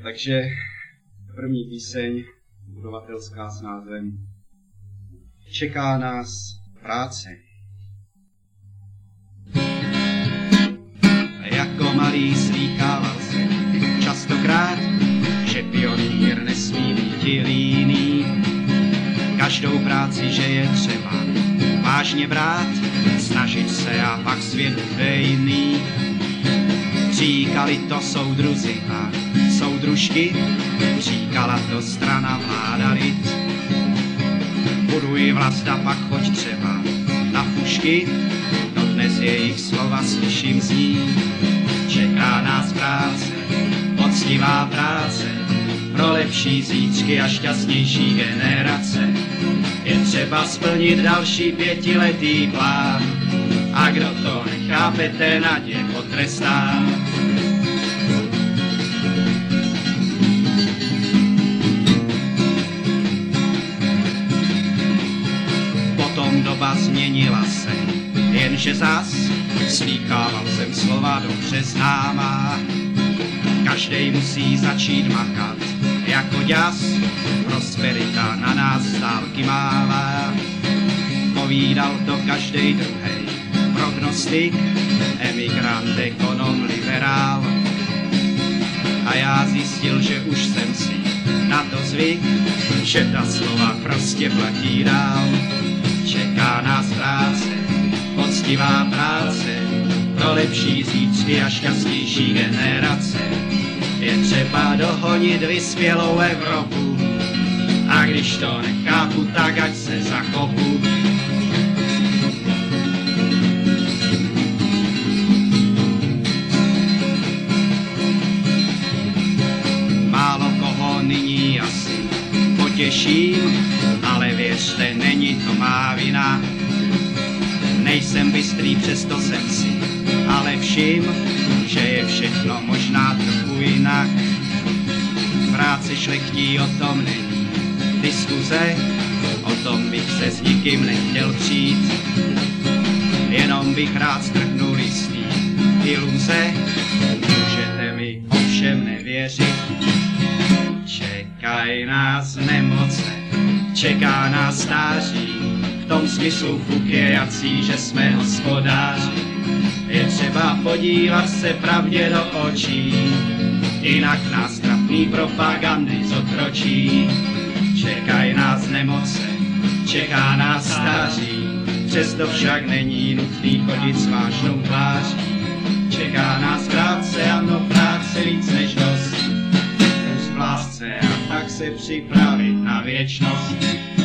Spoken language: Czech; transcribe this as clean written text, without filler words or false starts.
Takže první píseň, budovatelská s názvem Čeká nás práce. Jako malý slýchával jsem častokrát, že pionýr nesmí být líný. Každou práci, že je třeba vážně brát, snažit se a pak svět bude jiný. Říkali to soudruzi a soudružky, říkala to strana, vláda, lid. Buduj vlast a pak choď třeba na pušky, no dnes jejich slova slyším zní. Čeká nás práce, poctivá práce, pro lepší zítřky a šťastnější generace. Je třeba splnit další 5letý plán, a kdo to nechápe, ten ať je potrestán. Potom doba změnila se, jenže zas slýchával jsem slova dobře známá. Každej musí začít makat jako ďas, prosperita na nás z dálky mává. Povídal to každej druhej prognostik, emigrant, ekonom, liberál. A já zjistil, že už jsem si na to zvyk, že ta slova prostě platí dál. Čeká nás práce, poctivá práce, pro lepší zítřky a šťastnější generace. Je třeba dohonit vyspělou Evropu, a když to nechápu, tak ať se zakopu. Málo koho nyní asi potěším, ale věřte, není to má vina. Nejsem bystrý, přesto jsem si ale všim, že je všechno možná trochu jinak. Práce šlechtí, o tom není diskuze, o tom bych se s nikým nechtěl přijít. Jenom bych rád strhnul jistý iluze, můžete mi ovšem nevěřit. Čekají nás nemoce, čeká nás stáří, v tom smyslu fuk je jací, že jsme hospodáři. Je třeba podívat se pravdě do očí, jinak nás trapný propagandy zotročí. Čekají nás nemoce, čeká nás stáří, přesto však není nutný chodit s vážnou tváří. Čeká nás práce, ano, práce víc než dost, růst v lásce a tak se připravit na věčnost.